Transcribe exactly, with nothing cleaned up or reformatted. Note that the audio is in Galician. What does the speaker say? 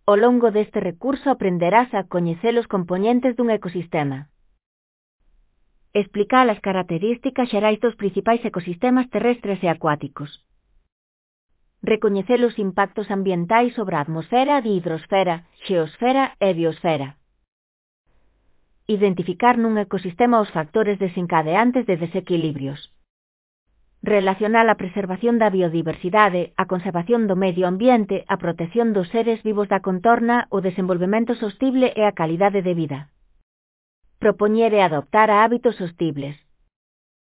Ao longo deste recurso aprenderás a coñecer os componentes dun ecosistema. Explicar as características xerais dos principais ecosistemas terrestres e acuáticos. Recoñecer os impactos ambientais sobre a atmosfera, a hidrosfera, xeosfera e biosfera. Identificar nun ecosistema os factores desencadeantes de desequilibrios. Relacionar a preservación da biodiversidade, a conservación do medio ambiente, a protección dos seres vivos da contorna, o desenvolvemento sostible e a calidade de vida. Propoñer e adoptar a hábitos sostibles.